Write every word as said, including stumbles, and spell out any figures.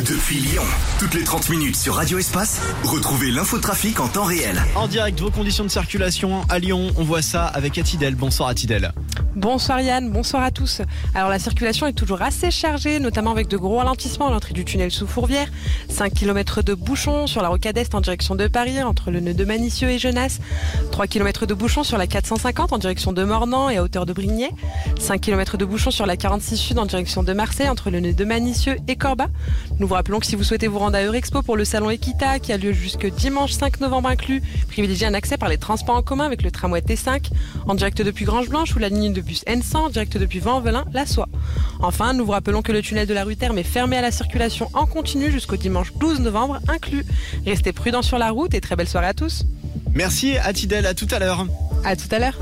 Depuis Lyon, toutes les trente minutes sur Radio Espace, retrouvez l'infotrafic en temps réel. En direct, vos conditions de circulation à Lyon, on voit ça avec Atidel. Bonsoir Atidel. Bonsoir Yann, bonsoir à tous. Alors la circulation est toujours assez chargée, notamment avec de gros ralentissements à l'entrée du tunnel sous Fourvière. cinq kilomètres de bouchons sur la rocade Est en direction de Paris, entre le nœud de Manicieux et Genasse. trois kilomètres de bouchons sur la quatre cent cinquante en direction de Mornan et à hauteur de Brignais. cinq kilomètres de bouchons sur la quarante-six Sud en direction de Marseille, entre le nœud de Manicieux et Corba. Nous vous rappelons que si vous souhaitez vous rendre à Eurexpo pour le salon Equita, qui a lieu jusque dimanche cinq novembre inclus, privilégiez un accès par les transports en commun avec le tramway T cinq, en direct depuis Grange-Blanche ou la ligne de bus N cent, en direct depuis Vent-en-Velin, la Soie. Enfin, nous vous rappelons que le tunnel de la rue Terme est fermé à la circulation en continu jusqu'au dimanche douze novembre inclus. Restez prudents sur la route et très belle soirée à tous. Merci Atidel, à tout à l'heure. À tout à l'heure.